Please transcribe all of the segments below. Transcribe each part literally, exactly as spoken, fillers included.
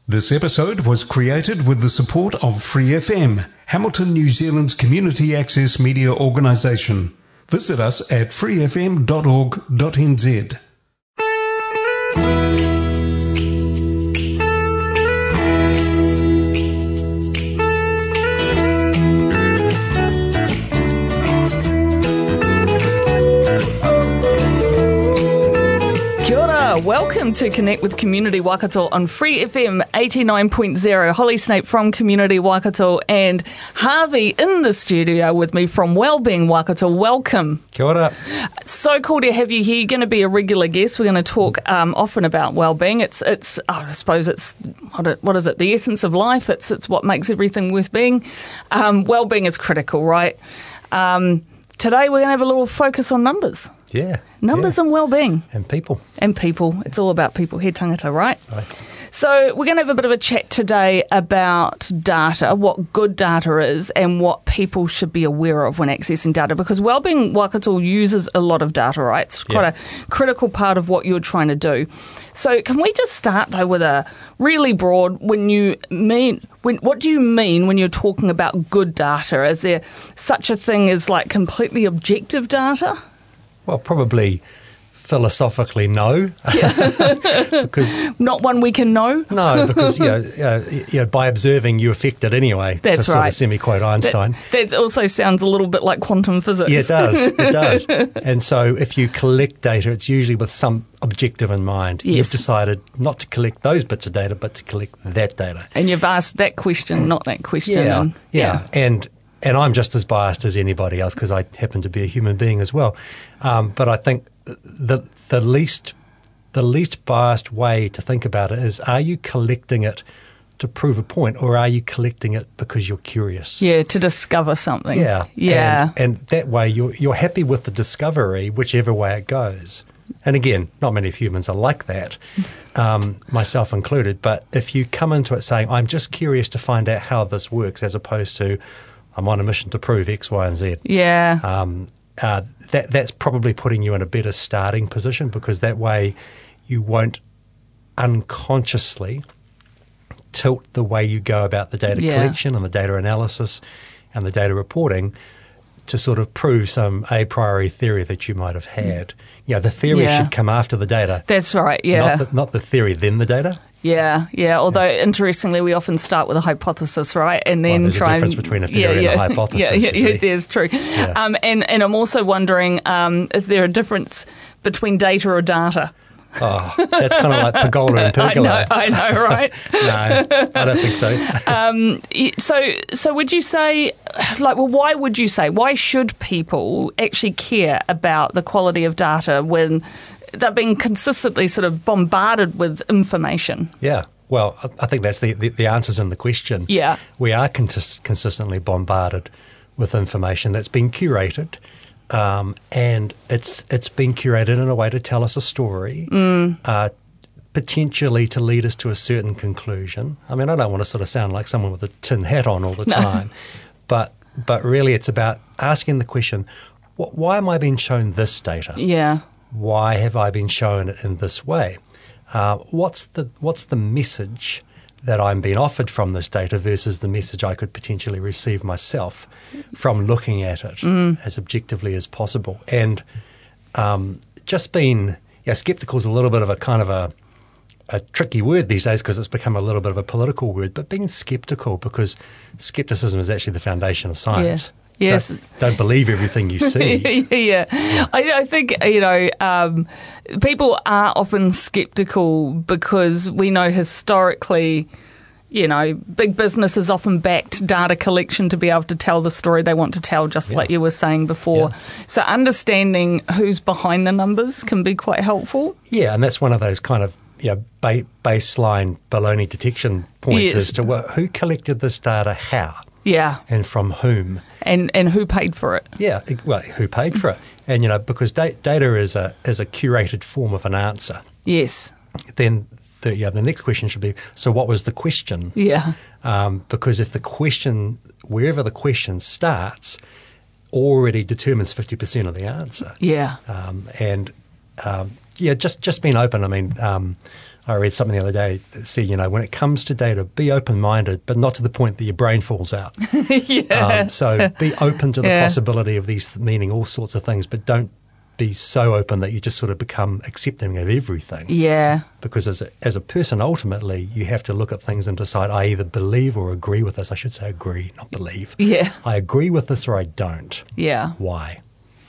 This episode was created with the support of Free F M, Hamilton, New Zealand's community access media organisation. Visit us at free f m dot org dot n z. Welcome to Connect with Community Waikato on Free F M eighty-nine point zero. Holly Snape from Community Waikato and Harvey in the studio with me from Wellbeing Waikato. Welcome. Kia ora. So cool to have you here. You're going to be a regular guest. We're going to talk um, often about wellbeing. It's, it's. Oh, I suppose it's what, it, what is it? The essence of life. It's, it's what makes everything worth being. Um, wellbeing is critical, right? Um, today we're going to have a little focus on numbers. Yeah. Numbers yeah. and well-being. And people. And people. It's all about people. He tangata, right? Right. So we're going to have a bit of a chat today about data, what good data is and what people should be aware of when accessing data, because Wellbeing Waikato uses a lot of data, right? It's quite yeah. a critical part of what you're trying to do. So can we just start, though, with a really broad, when you mean, when, what do you mean when you're talking about good data? Is there such a thing as like completely objective data? Well, probably philosophically no, yeah. because not one we can know. No, because you know, uh, you know, by observing you affect it anyway. That's to right. Sort of semi-quote Einstein. That, that also sounds a little bit like quantum physics. Yeah, it does. It does. And so, if you collect data, it's usually with some objective in mind. Yes. You've decided not to collect those bits of data, but to collect that data. And you've asked that question, not that question. Yeah, and, yeah, yeah. and. And I'm just as biased as anybody else because I happen to be a human being as well. Um, but I think the the least the least biased way to think about it is: are you collecting it to prove a point, or are you collecting it because you're curious? Yeah, to discover something. Yeah, yeah. And, and that way, you're you're happy with the discovery, whichever way it goes. And again, not many humans are like that, um, myself included. But if you come into it saying, "I'm just curious to find out how this works," as opposed to I'm on a mission to prove X, Y, and Z. Yeah. Um, uh, that that's probably putting you in a better starting position because that way you won't unconsciously tilt the way you go about the data yeah. collection and the data analysis and the data reporting to sort of prove some a priori theory that you might have had. Yeah, the theory yeah. should come after the data. That's right, yeah. Not the, not the theory, then the data. Yeah, yeah. Although, yeah. interestingly, we often start with a hypothesis, right? And then well, there's try a difference and, between a theory yeah, and yeah, a hypothesis. Yeah, yeah, yeah there's true. Yeah. Um, and, and I'm also wondering, um, is there a difference between data or data? Oh, that's kind of like pergola and pergola. I know, I know, right? No, I don't think so. um, so, so would you say, like, well, why would you say, why should people actually care about the quality of data when they're being consistently sort of bombarded with information? Yeah. Well, I think that's the, the, the answers in the question. Yeah. We are con- consistently bombarded with information that's been curated, um, and it's it's been curated in a way to tell us a story, mm. uh, potentially to lead us to a certain conclusion. I mean, I don't want to sort of sound like someone with a tin hat on all the no. time, but but really it's about asking the question, what, why am I being shown this data? Yeah. Why have I been shown it in this way? Uh, what's the what's the message that I'm being offered from this data versus the message I could potentially receive myself from looking at it mm. as objectively as possible? And um, just being yeah, skeptical is a little bit of a kind of a, a tricky word these days because it's become a little bit of a political word, but being skeptical because skepticism is actually the foundation of science. Yeah. Yes. Don't, don't believe everything you see. yeah. yeah. I, I think, you know, um, people are often sceptical because we know historically, you know, big business has often backed data collection to be able to tell the story they want to tell, just yeah. like you were saying before. Yeah. So understanding who's behind the numbers can be quite helpful. Yeah, and that's one of those kind of you know, ba- baseline baloney detection points yes. as to well, who collected this data, how. Yeah. And from whom. And and who paid for it. Yeah, well, who paid for it. And, you know, because da- data is a is a curated form of an answer. Yes. Then the, yeah, the next question should be, so what was the question? Yeah. Um, because if the question, wherever the question starts, already determines fifty percent of the answer. Yeah. Um, and, um, yeah, just, just being open. I mean, um, I read something the other day that said, you know, when it comes to data, be open-minded, but not to the point that your brain falls out. yeah. Um, so be open to the Yeah. possibility of these meaning all sorts of things, but don't be so open that you just sort of become accepting of everything. Yeah. Because as a, as a person, ultimately, you have to look at things and decide, I either believe or agree with this. I should say agree, not believe. Yeah. I agree with this or I don't. Yeah. Why?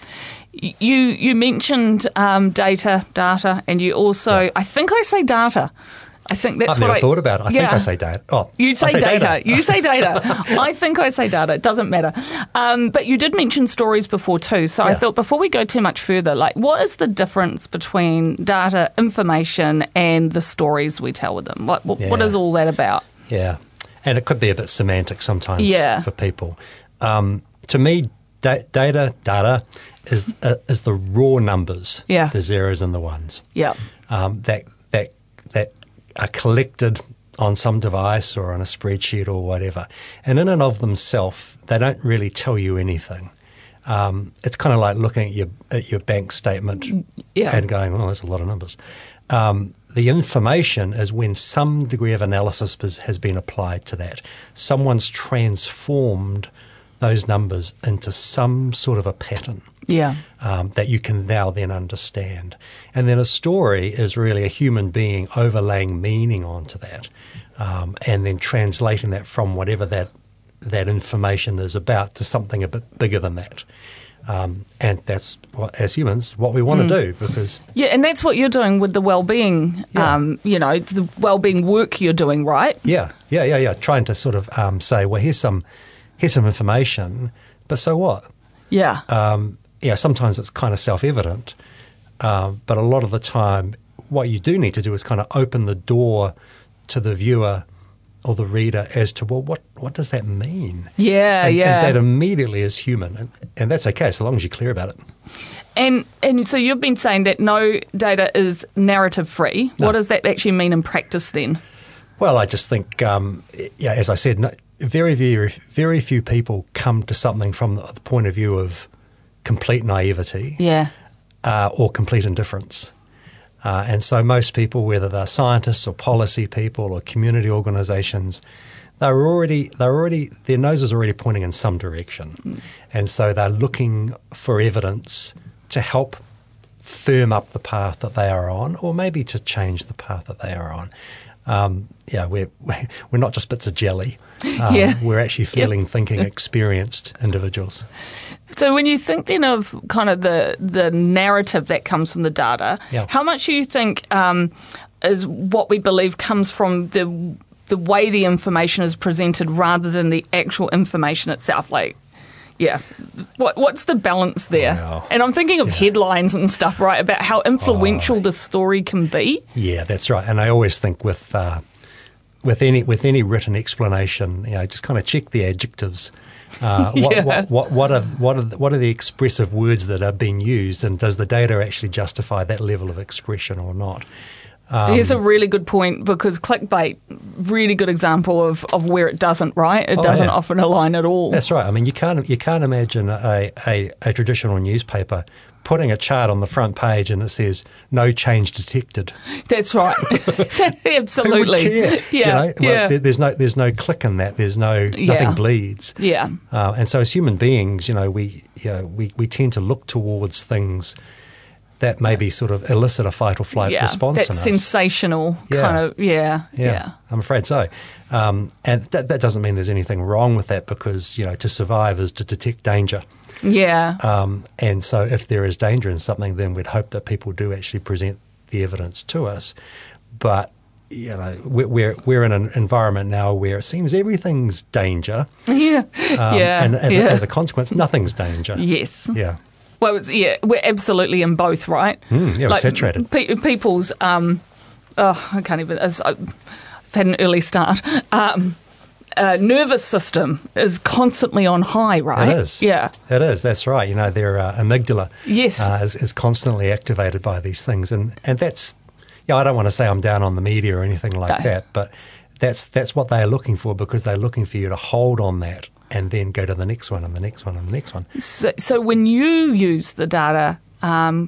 You you mentioned um, data, data, and you also, Yeah. I think I say data. I think that's I've what never I thought about it. I yeah. think I say data. Oh, You say, I say data. data. You say data. I think I say data. It doesn't matter. Um, but you did mention stories before too. So I Yeah. thought before we go too much further, like what is the difference between data, information, and the stories we tell with them? What what, what Yeah. is all that about? Yeah. And it could be a bit semantic sometimes Yeah. for people. Um, to me, da- data, data is uh, is the raw numbers, Yeah. the zeros and the ones, Yeah. um, that that that are collected on some device or on a spreadsheet or whatever. And in and of themselves, they don't really tell you anything. Um, it's kind of like looking at your at your bank statement Yeah. and going, oh, that's a lot of numbers. Um, the information is when some degree of analysis has, has been applied to that. Someone's transformed those numbers into some sort of a pattern. Yeah. Um, that you can now then understand. And then a story is really a human being overlaying meaning onto that, um, and then translating that from whatever that that information is about to something a bit bigger than that. Um, and that's, what, as humans, what we want to do, because... Yeah, and that's what you're doing with the well-being, Yeah. um, you know, the well-being work you're doing, right? Yeah, yeah, yeah, yeah. Trying to sort of um, say, well, here's some, here's some information, but so what? Yeah. Um, yeah, sometimes it's kind of self-evident, um, but a lot of the time what you do need to do is kind of open the door to the viewer or the reader as to, well, what, what does that mean? Yeah, and, yeah. And that immediately is human, and, and that's okay so long as you're clear about it. And and so you've been saying that no data is narrative free. No. What does that actually mean in practice then? Well, I just think, um, yeah, as I said, no, very, very, very few people come to something from the, the point of view of complete naivety Yeah. uh, or complete indifference. Uh, and so most people, whether they're scientists or policy people or community organisations, they're already, they're already, their nose is already pointing in some direction. Mm. And so they're looking for evidence to help firm up the path that they are on, or maybe to change the path that they are on. Um, yeah, we're, we're not just bits of jelly. Um, Yeah. We're actually feeling, Yep. thinking, experienced individuals. So when you think then of kind of the, the narrative that comes from the data, Yeah. how much do you think um, is what we believe comes from the the way the information is presented rather than the actual information itself? Like, yeah, what what's the balance there? Wow. And I'm thinking of Yeah. headlines and stuff, right, about how influential Oh. the story can be. Yeah, that's right. And I always think with uh, with any with any written explanation, you know, just kind of check the adjectives. Uh, what, Yeah. what, what, what are what are the, what are the expressive words that are being used, and does the data actually justify that level of expression or not? Um, Here's a really good point, because clickbait, really good example of, of where it doesn't, right? It Oh, doesn't yeah. often align at all. That's right. I mean, you can't you can't imagine a, a, a traditional newspaper putting a chart on the front page and it says "no change detected." That's right. Absolutely. Who would care? Yeah. You know? Well, yeah. there, there's no there's no click in that. There's no Yeah. nothing bleeds. yeah. Uh, and so, as human beings, you know, we you know, we we tend to look towards things that maybe sort of elicit a fight or flight Yeah. response That's in us. sensational Yeah. kind of, yeah. Yeah, Yeah. I'm afraid so. Um, and that, that doesn't mean there's anything wrong with that, because, you know, to survive is to detect danger. Yeah. Um, and so if there is danger in something, then we'd hope that people do actually present the evidence to us. But, you know, we're, we're, we're in an environment now where it seems everything's danger. yeah. Um, yeah. And, and yeah. as a consequence, nothing's danger. Yes. Yeah. Well, it's, yeah, we're absolutely in both, right? Mm, yeah, we're saturated. Pe- people's, um, oh, I can't even, I've, I've had an early start. Um, uh, nervous system is constantly on high, right? It is. Yeah. It is. That's right. You know, their uh, amygdala Yes. uh, is, is constantly activated by these things. And, and that's, yeah, I don't want to say I'm down on the media or anything like No. that, but that's that's what they are looking for, because they're looking for you to hold on that and then go to the next one and the next one and the next one. So, so when you use the data um, f-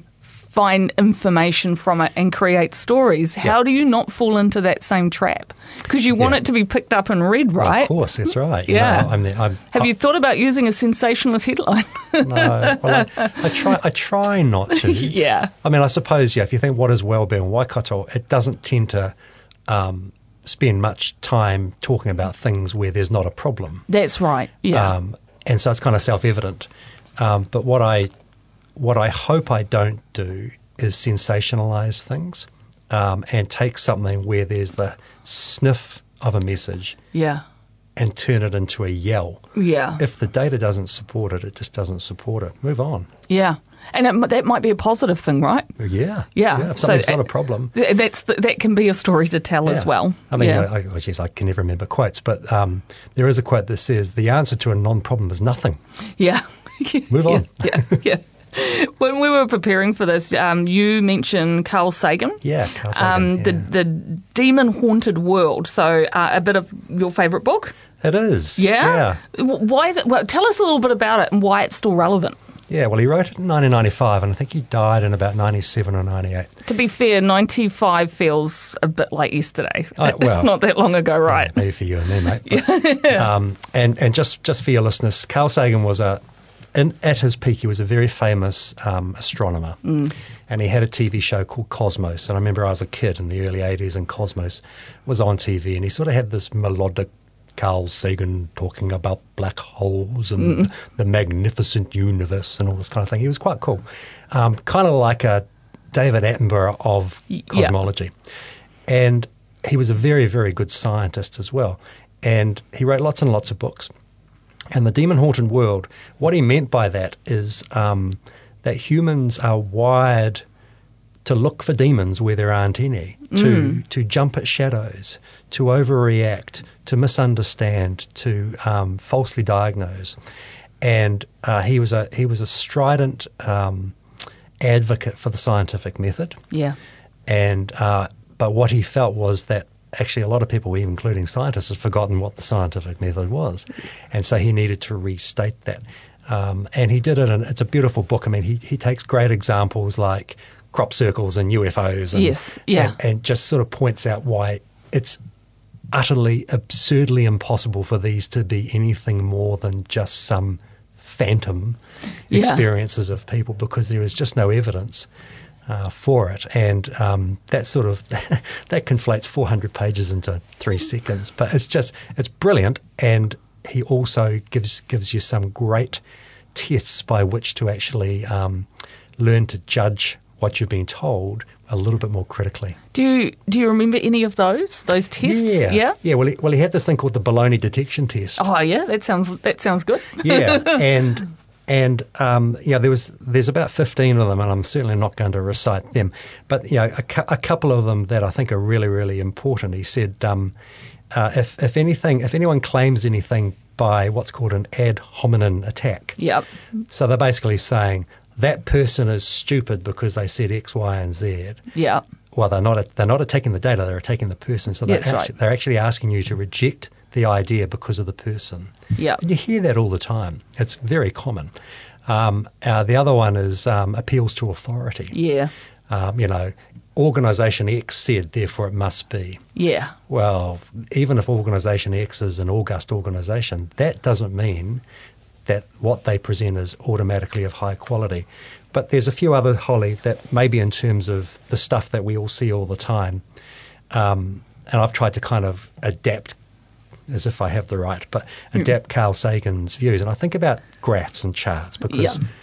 find information from it and create stories. How Yeah. do you not fall into that same trap? Because you want Yeah. it to be picked up and read, Well, right? of course, that's right. You Yeah. know, I'm, the- I'm, Have I, you thought about using a sensationalist headline? No, well, I, I try. I try not to. Yeah. I mean, I suppose, yeah. If you think what is well-being Waikato, it doesn't tend to um, spend much time talking about things where there's not a problem. That's right. Yeah. Um, and so it's kind of self-evident. Um, but what I what I hope I don't do is sensationalize things um, and take something where there's the sniff of a message yeah. and turn it into a yell. Yeah. If the data doesn't support it, it just doesn't support it. Move on. Yeah. And it, that might be a positive thing, right? Yeah. Yeah. If So, something's uh, not a problem. Th- That's the, that can be a story to tell as Yeah. well. I mean, yeah. you know, I, oh, geez, I can never remember quotes, but um, there is a quote that says, the answer to a non-problem is nothing. yeah. Move yeah. on. Yeah. Yeah. When we were preparing for this, um, you mentioned Carl Sagan. Yeah, Carl Sagan, Um, yeah. The the demon haunted world. So uh, a bit of your favourite book. It is. Yeah. Yeah. W- Why is it? Well, tell us a little bit about it and why it's still relevant. Yeah, well, he wrote it in nineteen ninety-five, and I think he died in about ninety-seven or ninety-eight. To be fair, ninety-five feels a bit like yesterday. Oh, well. Not that long ago, right? Maybe for you and me, mate. But, um, and, and just, just for your listeners, Carl Sagan was a, in, at his peak, he was a very famous um, astronomer. Mm. And he had a T V show called Cosmos. And I remember I was a kid in the early eighties, and Cosmos was on T V, and he sort of had this melodic Carl Sagan talking about black holes and mm. the magnificent universe and all this kind of thing. He was quite cool. Um, kind of like a David Attenborough of cosmology. Yeah. And he was a very, very good scientist as well. And he wrote lots and lots of books. And the demon haunted world, what he meant by that is um, that humans are wired to look for demons where there aren't any, to mm. to jump at shadows, to overreact, to misunderstand, to um, falsely diagnose. And uh, he was a he was a strident um, advocate for the scientific method. Yeah. And uh, but what he felt was that actually a lot of people, even including scientists, had forgotten what the scientific method was, and so he needed to restate that. Um, and he did it, and it's a beautiful book. I mean, he he takes great examples like crop circles and U F Os, and, yes, yeah, and, and just sort of points out why it's utterly, absurdly impossible for these to be anything more than just some phantom yeah. experiences of people, because there is just no evidence uh, for it. And um, that sort of that conflates four hundred pages into three seconds, but it's just it's brilliant. And he also gives gives you some great tests by which to actually um, learn to judge what you're being told a little bit more critically. Do you do you remember any of those those tests? Yeah, yeah. yeah well, he, well, he had this thing called the baloney detection test. Oh, yeah, that sounds that sounds good. yeah, and and um, yeah, there was there's about fifteen of them, and I'm certainly not going to recite them. But you know, a, cu- a couple of them that I think are really really important. He said, um, uh, if if anything, if anyone claims anything by what's called an ad hominem attack, yep. So they're basically saying that person is stupid because they said X, Y, and Z. Yeah. Well, they're not. They're not attacking the data. They're attacking the person. So they're, That's actually, right. they're actually asking you to reject the idea because of the person. Yeah. You hear that all the time. It's very common. Um, uh, the other one is um, appeals to authority. Yeah. Um, you know, organisation X said, therefore it must be. Yeah. Well, even if organisation X is an august organisation, that doesn't mean that what they present is automatically of high quality. But there's a few other, Holly, that maybe in terms of the stuff that we all see all the time, um, and I've tried to kind of adapt, as if I have the right, but adapt mm. Carl Sagan's views. And I think about graphs and charts, because yeah.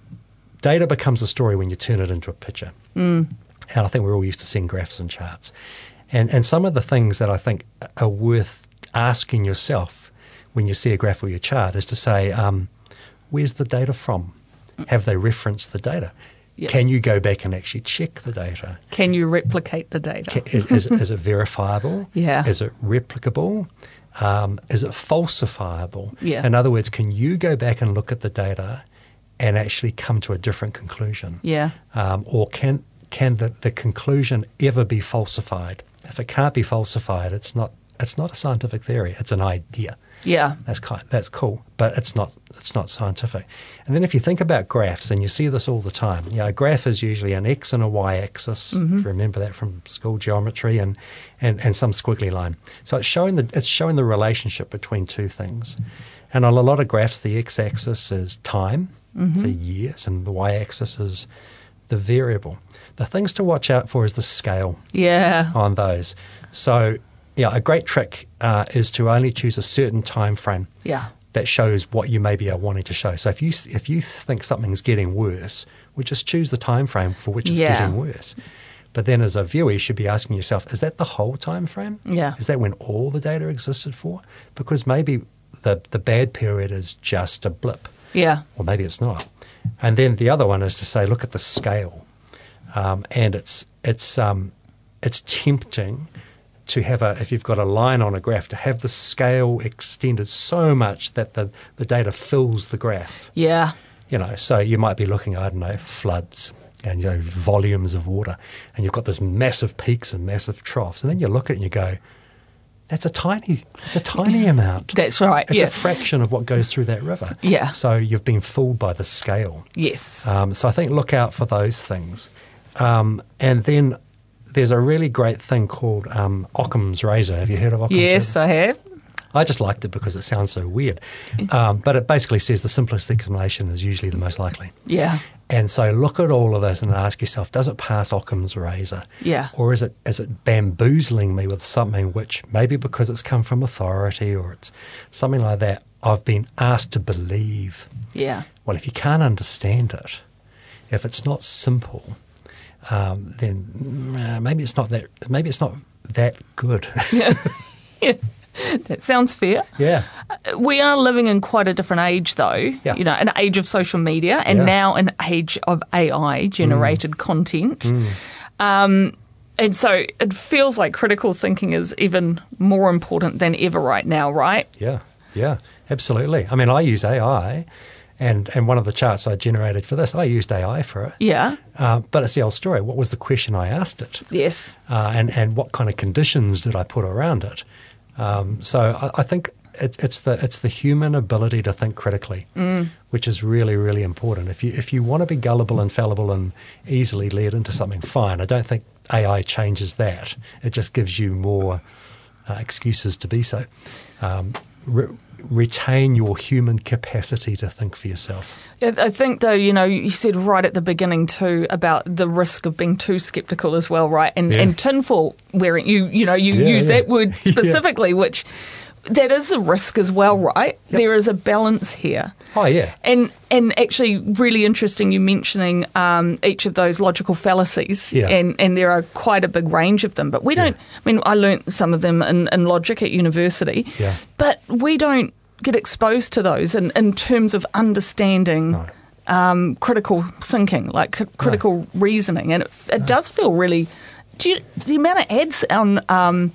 data becomes a story when you turn it into a picture. Mm. And I think we're all used to seeing graphs and charts. And, and some of the things that I think are worth asking yourself when you see a graph or your chart is to say, um, where's the data from? Have they referenced the data? Yeah. Can you go back and actually check the data? Can you replicate the data? Can, is, is, is it verifiable? Yeah. Is it replicable? Um, is it falsifiable? Yeah. In other words, can you go back and look at the data and actually come to a different conclusion? Yeah. Um, or can can the, the conclusion ever be falsified? If it can't be falsified, it's not it's not a scientific theory. It's an idea. Yeah. That's kind, that's cool, but it's not it's not scientific. And then if you think about graphs, and you see this all the time, you know, a graph is usually an x and a y axis. Mm-hmm. If you remember that from school geometry, and, and, and some squiggly line. So it's showing the it's showing the relationship between two things. And on a lot of graphs, the x axis is time, mm-hmm. so years, and the y axis is the variable. The things to watch out for is the scale. Yeah. On those. So yeah, a great trick uh, is to only choose a certain time frame. Yeah. That shows what you maybe are wanting to show. So if you if you think something's getting worse, well, just choose the time frame for which it's yeah. getting worse. But then as a viewer, you should be asking yourself, is that the whole time frame? Yeah. Is that when all the data existed for? Because maybe the, the bad period is just a blip. Yeah. Or maybe it's not. And then the other one is to say, look at the scale. Um, and it's it's um, it's tempting to have a, if you've got a line on a graph, to have the scale extended so much that the, the data fills the graph. Yeah. You know, so you might be looking at, I don't know, floods and, you know, volumes of water, and you've got this massive peaks and massive troughs, and then you look at it and you go, that's a tiny, it's a tiny amount. That's right. It's yeah. a fraction of what goes through that river. Yeah. So you've been fooled by the scale. Yes. Um, so I think look out for those things. Um, and then there's a really great thing called um, Occam's razor. Have you heard of Occam's razor? Yes, I have. I just liked it because it sounds so weird. Um, but it basically says the simplest explanation is usually the most likely. Yeah. And so look at all of this and ask yourself, does it pass Occam's razor? Yeah. Or is it is it bamboozling me with something which maybe because it's come from authority or it's something like that, I've been asked to believe. Yeah. Well, if you can't understand it, if it's not simple, Um, then uh, maybe it's not that. Maybe it's not that good. yeah. yeah, that sounds fair. Yeah, we are living in quite a different age, though. Yeah. You know, an age of social media, and yeah. now an age of A I generated mm. content. Mm. Um, and so it feels like critical thinking is even more important than ever right now, right? Yeah, yeah, absolutely. I mean, I use A I. And and one of the charts I generated for this, I used A I for it. Yeah. Uh, but it's the old story. What was the question I asked it? Yes. Uh, and, and what kind of conditions did I put around it? Um, so I, I think it, it's the it's the human ability to think critically, mm. which is really, really important. If you if you want to be gullible and fallible and easily led into something, fine. I don't think A I changes that. It just gives you more uh, excuses to be so. Um, re- retain your human capacity to think for yourself. I think, though, you know, you said right at the beginning, too, about the risk of being too sceptical as well, right? And, yeah. and tinfoil wearing, you you know, you yeah, use yeah. that word specifically, yeah. which that is a risk as well, right? Yep. There is a balance here. Oh, yeah. And and actually really interesting you mentioning um, each of those logical fallacies, yeah. and, and there are quite a big range of them. But we don't, yeah. I mean, I learnt some of them in, in logic at university, yeah. but we don't get exposed to those in, in terms of understanding no. um, critical thinking, like c- critical no. reasoning. And it, it no. does feel really, do you, the amount of ads on um,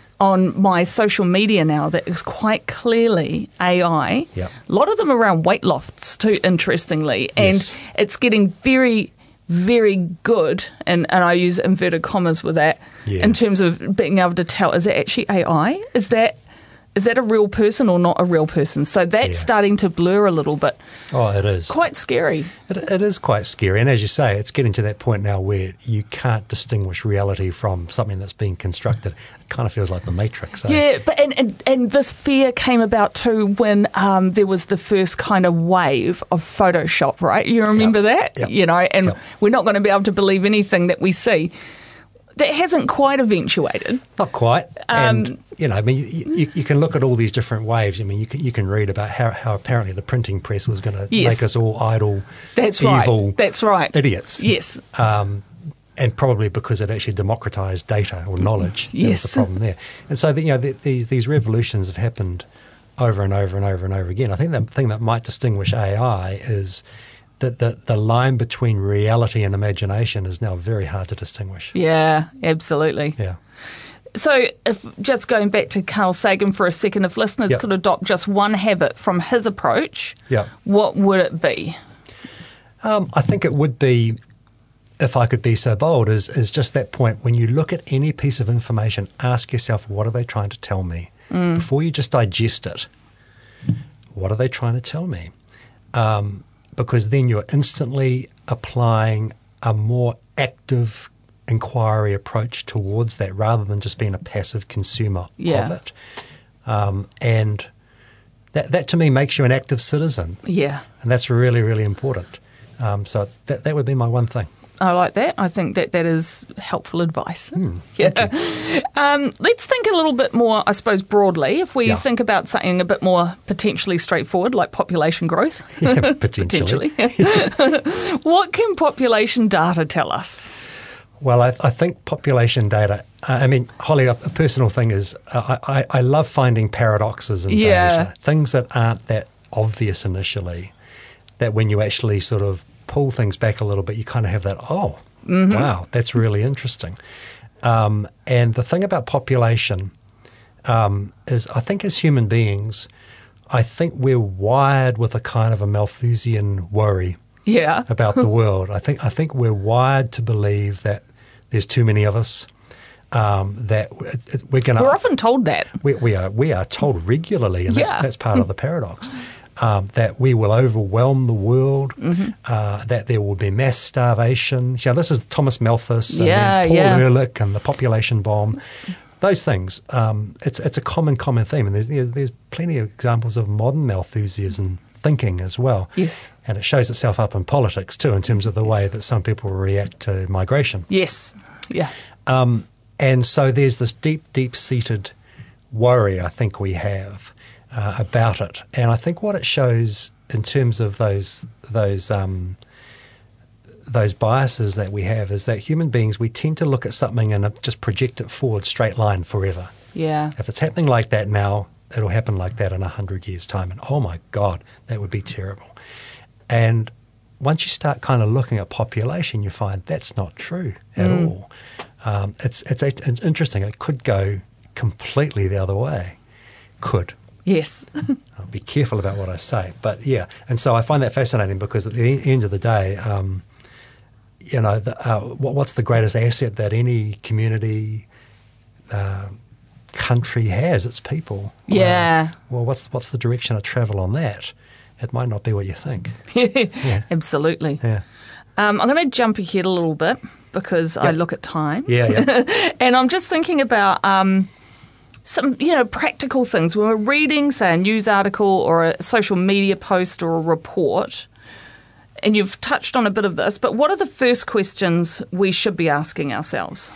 on my social media now that is quite clearly A I, yep. a lot of them around weight loss too, interestingly, and yes. it's getting very, very good, and, and I use inverted commas with that, yeah. in terms of being able to tell, is it actually A I? Is that Is that a real person or not a real person? So that's yeah. starting to blur a little bit. Oh, it is. Quite scary. It, it is quite scary. And as you say, it's getting to that point now where you can't distinguish reality from something that's being constructed. It kind of feels like the Matrix. Eh? Yeah, but and, and, and this fear came about too when um, there was the first kind of wave of Photoshop, right? You remember yep. that? Yep. You know, and yep. we're not going to be able to believe anything that we see. That hasn't quite eventuated. Not quite. Um, and, you know, I mean, you, you, you can look at all these different waves. I mean, you can, you can read about how, how apparently the printing press was going to yes. make us all idle, That's evil right. That's right. idiots. Yes. Um, and probably because it actually democratized data or knowledge. Yes. That was the problem there. And so, the, you know, the, these, these revolutions have happened over and over and over and over again. I think the thing that might distinguish A I is that the, the line between reality and imagination is now very hard to distinguish. Yeah, absolutely. Yeah. So if just going back to Carl Sagan for a second, if listeners yep. could adopt just one habit from his approach, yep. what would it be? Um, I think it would be if I could be so bold, is, is just that point. When you look at any piece of information, ask yourself, what are they trying to tell me? Mm. Before you just digest it, what are they trying to tell me? Um, because then you're instantly applying a more active inquiry approach towards that rather than just being a passive consumer yeah. of it. Um, and that, that to me makes you an active citizen. Yeah. And that's really, really important. Um, so that, that would be my one thing. I like that. I think that that is helpful advice. Mm, yeah. Um, let's think a little bit more, I suppose, broadly. If we yeah. think about something a bit more potentially straightforward, like population growth. Yeah, potentially. potentially. What can population data tell us? Well, I, I think population data, uh, I mean, Holly, a, a personal thing is uh, I, I love finding paradoxes in yeah. data, things that aren't that obvious initially, that when you actually sort of pull things back a little bit, you kind of have that, oh, mm-hmm. wow, that's really interesting. Um, and the thing about population um, is I think as human beings, I think we're wired with a kind of a Malthusian worry yeah. about the world. I think I think we're wired to believe that there's too many of us, um, that we're going to... We're often told that. We, we are we are told regularly, and yeah. that's, that's part of the paradox. Um, that we will overwhelm the world, mm-hmm. uh, that there will be mass starvation. You know, this is Thomas Malthus and yeah, then Paul yeah. Ehrlich and the population bomb. Those things, um, it's it's a common, common theme. And there's, there's plenty of examples of modern Malthusian thinking as well. Yes. And it shows itself up in politics too, in terms of the yes. way that some people react to migration. Yes, yeah. Um, and so there's this deep, deep-seated worry I think we have Uh, about it, and I think what it shows in terms of those those um, those biases that we have is that human beings, we tend to look at something and just project it forward, straight line forever. Yeah. If it's happening like that now, it'll happen like that in a hundred years' time, and oh my God, that would be terrible. And once you start kind of looking at population, you find that's not true at mm. all. Um, it's, it's it's interesting. It could go completely the other way. Could. Yes. I'll be careful about what I say. But, yeah, and so I find that fascinating because at the end of the day, um, you know, the, uh, what, what's the greatest asset that any community, uh, country has? It's people. Yeah. Uh, well, what's what's the direction of travel on that? It might not be what you think. yeah. Absolutely. Yeah. Um, I'm going to jump ahead a little bit because yep. I look at time. Yeah, yeah. And I'm just thinking about... Um, some, you know, practical things. When we're reading, say, a news article or a social media post or a report, and you've touched on a bit of this, but what are the first questions we should be asking ourselves?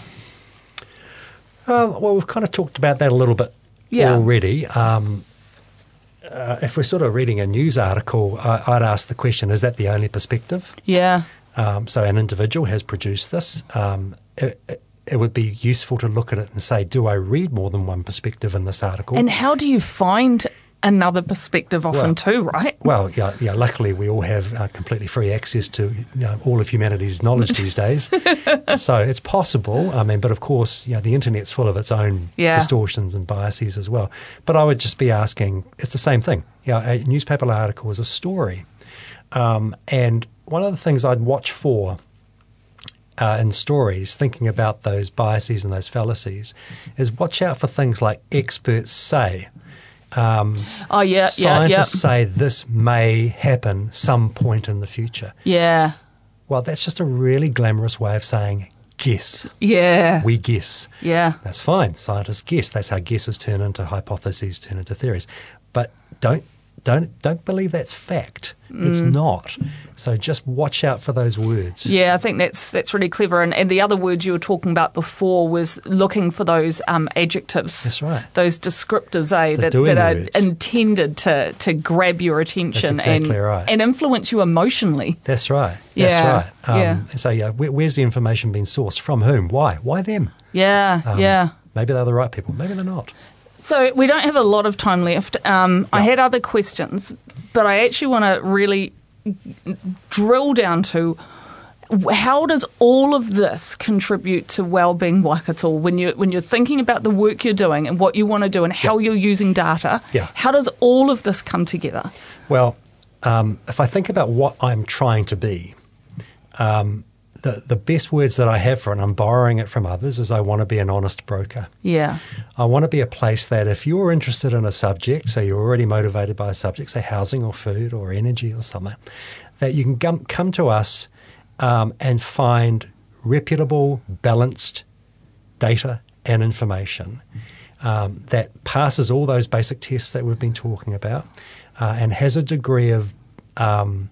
Uh, well, we've kind of talked about that a little bit yeah. already. Um, uh, if we're sort of reading a news article, I, I'd ask the question, is that the only perspective? Yeah. Um, so an individual has produced this. Um, it, it, It would be useful to look at it and say, do I read more than one perspective in this article? And how do you find another perspective often well, too, right? Well, yeah, yeah. Luckily, we all have uh, completely free access to you know, all of humanity's knowledge these days. So it's possible. I mean, but of course, you know, the internet's full of its own yeah. distortions and biases as well. But I would just be asking, it's the same thing. Yeah, you know, a newspaper article is a story. Um, and one of the things I'd watch for Uh, in stories, thinking about those biases and those fallacies, is watch out for things like experts say. Um, oh, yeah, scientists yeah, yeah. say this may happen some point in the future. Yeah. Well, that's just a really glamorous way of saying guess. Yeah. We guess. Yeah. That's fine. Scientists guess. That's how guesses turn into hypotheses, turn into theories. But don't don't don't believe that's fact. Mm. It's not. So just watch out for those words. Yeah, I think that's that's really clever. And, and the other word you were talking about before was looking for those um, adjectives. That's right. Those descriptors, eh, that, that are words. intended to, to grab your attention that's exactly and, right. and influence you emotionally. That's right. Yeah. That's right. Um, yeah. So yeah, where, where's the information being sourced? From whom? Why? Why them? Yeah, um, yeah. Maybe they're the right people. Maybe they're not. So we don't have a lot of time left. Um, yeah. I had other questions, but I actually want to really drill down to how does all of this contribute to Wellbeing Waikato when you when you're thinking about the work you're doing and what you want to do and how yeah. you're using data? Yeah. How does all of this come together? Well, um, if I think about what I'm trying to be, um, the, the best words that I have for it, and I'm borrowing it from others, is I want to be an honest broker. Yeah. I want to be a place that if you're interested in a subject, so you're already motivated by a subject, say housing or food or energy or something, that you can come, come to us um, and find reputable, balanced data and information um, that passes all those basic tests that we've been talking about uh, and has a degree of um,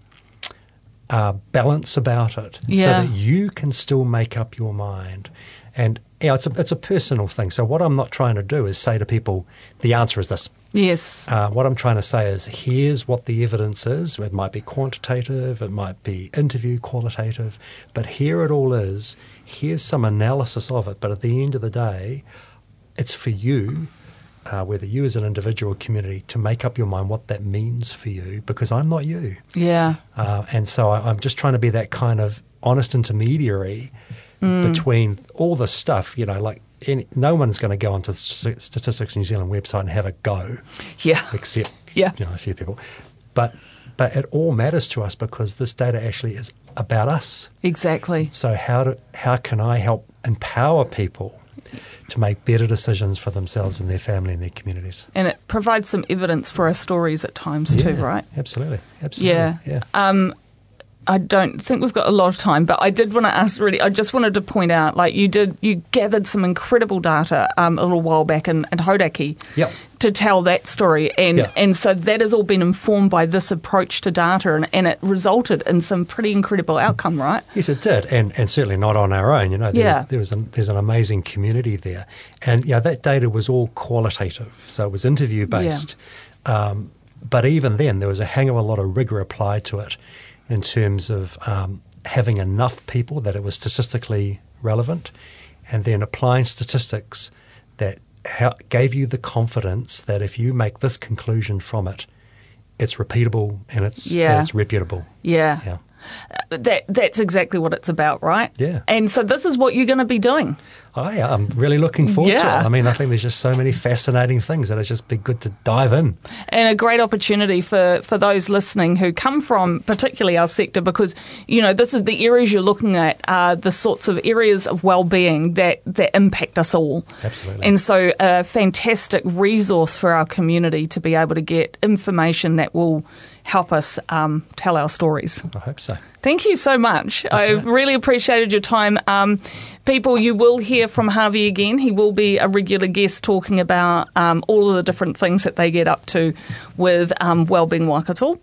uh, balance about it yeah. so that you can still make up your mind. And you know, it's, a, it's a personal thing. So what I'm not trying to do is say to people, the answer is this. Yes. Uh, what I'm trying to say is, here's what the evidence is. It might be quantitative, it might be interview qualitative, but here it all is. Here's some analysis of it. But at the end of the day, it's for you, uh, whether you as an individual or community, to make up your mind what that means for you, because I'm not you. Yeah. Uh, and so I, I'm just trying to be that kind of honest intermediary mm. between all the stuff, you know, like, Any, no one's going to go onto the Statistics New Zealand website and have a go, yeah, except yeah. you know a few people. But but it all matters to us because this data actually is about us. Exactly. So how do how can I help empower people to make better decisions for themselves and their family and their communities? And it provides some evidence for our stories at times yeah, too, right? Absolutely, absolutely. Yeah. yeah. Um, I don't think we've got a lot of time, but I did want to ask really, I just wanted to point out, like you did, you gathered some incredible data um, a little while back in, in Hauraki yep. to tell that story. And yep. and so that has all been informed by this approach to data, and, and it resulted in some pretty incredible outcome, right? Yes, it did, and and certainly not on our own. You know, there yeah. was, there was an, there's an amazing community there. And yeah, that data was all qualitative, so it was interview-based. Yeah. Um, but even then, there was a hang of a lot of rigor applied to it, in terms of um, having enough people that it was statistically relevant, and then applying statistics that ha- gave you the confidence that if you make this conclusion from it, it's repeatable and it's yeah. and it's reputable. Yeah. Yeah. Uh, that that's exactly what it's about, right? Yeah. And so this is what you're going to be doing. I am really looking forward yeah. to it. I mean, I think there's just so many fascinating things that it'd just be good to dive in. And a great opportunity for, for those listening who come from particularly our sector, because, you know, this is the areas you're looking at are the sorts of areas of well-being that, that impact us all. Absolutely. And so a fantastic resource for our community to be able to get information that will help us um, tell our stories. I hope so. Thank you so much. That's I've right. really appreciated your time. Um, people, you will hear from Harvey again. He will be a regular guest talking about um, all of the different things that they get up to with um, Wellbeing Waikato.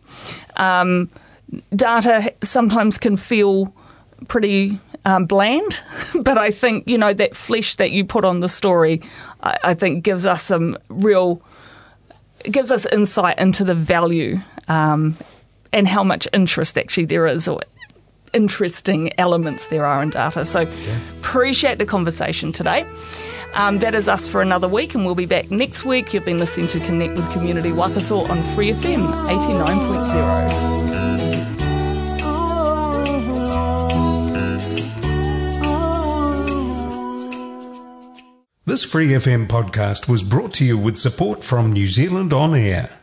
Um, data sometimes can feel pretty um, bland, but I think, you know, that flesh that you put on the story, I, I think gives us some real... It gives us insight into the value um, and how much interest actually there is, or interesting elements there are in data. So yeah. appreciate the conversation today. Um, that is us for another week, and we'll be back next week. You've been listening to Connect with Community Waikato on Free F M eighty-nine point zero. This Free F M podcast was brought to you with support from New Zealand On Air.